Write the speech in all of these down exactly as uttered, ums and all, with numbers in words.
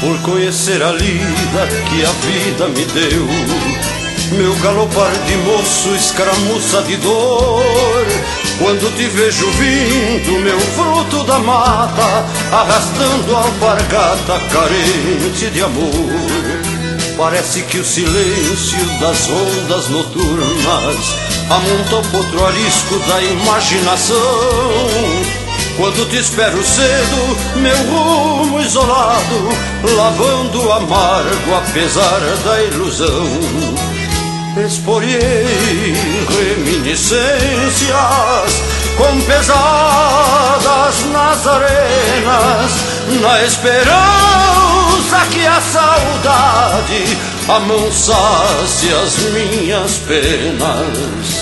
por conhecer a lida que a vida me deu. Meu galopar de moço escaramuça de dor, quando te vejo vindo, meu fruto da mata, arrastando a alpargata carente de amor. Parece que o silêncio das ondas noturnas amonta o potro arisco da imaginação. Quando te espero cedo, meu rumo isolado, lavando amargo apesar da ilusão. Esporei reminiscências com pesadas nas arenas, na esperança que a saudade amansasse as minhas penas.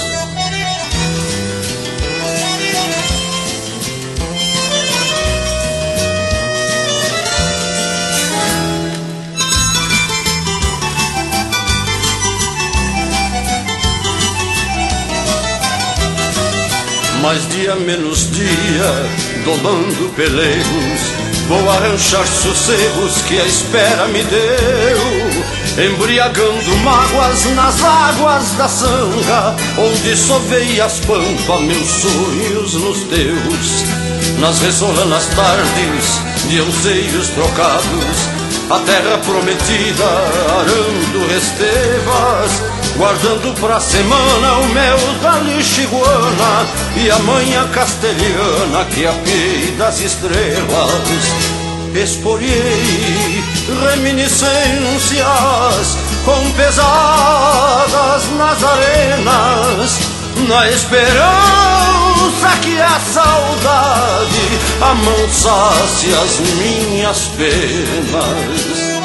Mais dia menos dia, domando pelegos, vou arranchar sossegos que a espera me deu, embriagando mágoas nas águas da sanga, onde sovei as pampas meus sonhos nos teus. Nas ressolanas tardes de anseios trocados, a terra prometida arando restevas, guardando pra semana o mel da lixiguana e a manha castelhana que apiei das estrelas. Esporei reminiscências com pesadas nas arenas, na esperança que a saudade amansasse as minhas penas.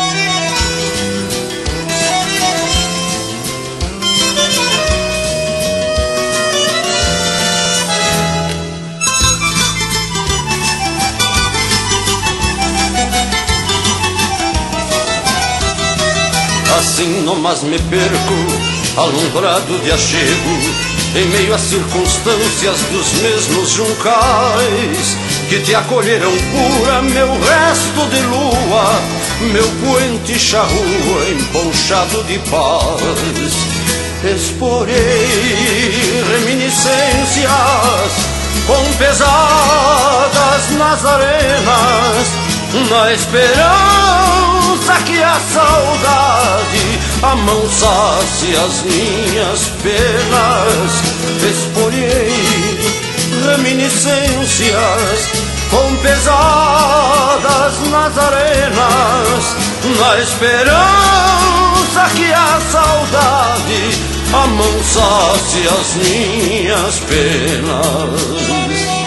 Assim nomás me perco, alumbrado de achego, em meio às circunstâncias dos mesmos juncais que te acolheram pura, meu resto de lua, meu poente charrua emponchado de paz. Esporei reminiscências com pesadas nas arenas, na esperança que a saudade amansasse as minhas penas. Esporei reminiscências com pesadas nas arenas, na esperança que a saudade amansasse as minhas penas.